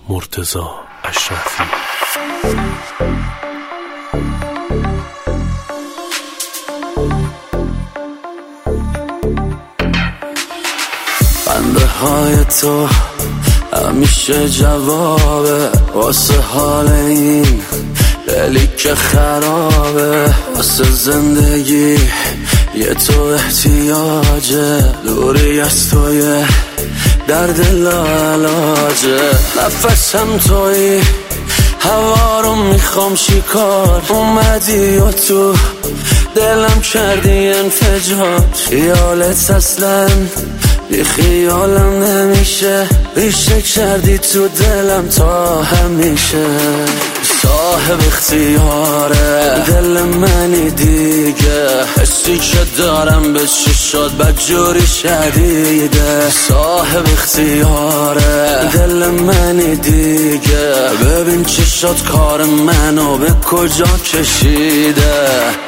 مرتضی اشرفی. خنده های تو همیشه جوابه واسه حال این دلی که خرابه، واسه زندگی یه تو احتیاجه، دوری از توی درد لاعلاجه. نفسم توی هوا رو میخوام شکار، اومدی و تو دلم کردی انفجار. خیالت اصلا بی خیالم نمیشه، ریشه کردی تو دلم تا همیشه. صاحب اختیاره دل منی دیگه، حسی که دارم به چشات بدجوری شدیده. صاحب اختیاره دل منی دیگه، ببین چشات کار منو به کجا کشیده.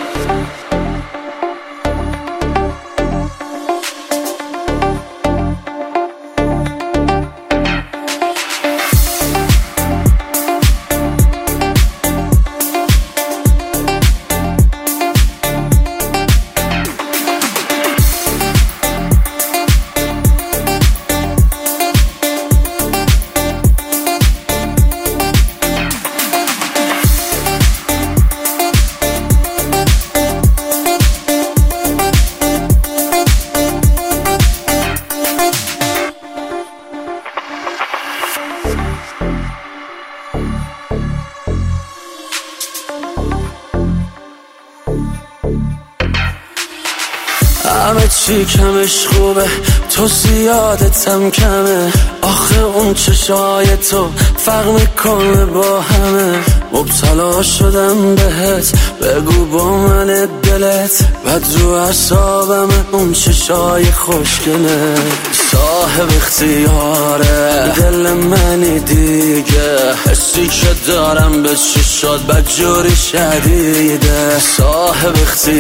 همه چی کمش خوبه، تو زیادتم کمه. آخه اون چشای تو فرق میکنه با همه. مبتلا شدم بهت، بگو با من دلت بد رو اعصابمه اون چشای خوشگله. صاحب اختیاره دل منی دیگه، حسی که دارم به چشات بدجوری شدیده. صاحب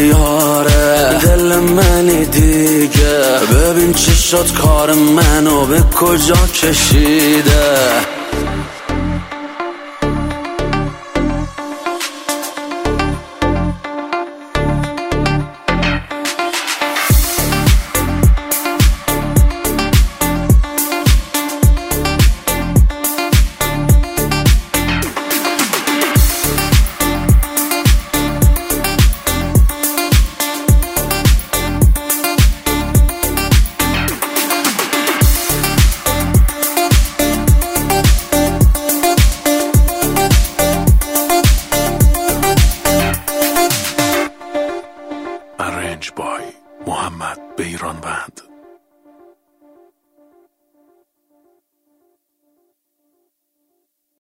اختیاره دل منی دیگه، ببین چشات کار منو به کجا کشیده. Arranged by محمد بیرانوند.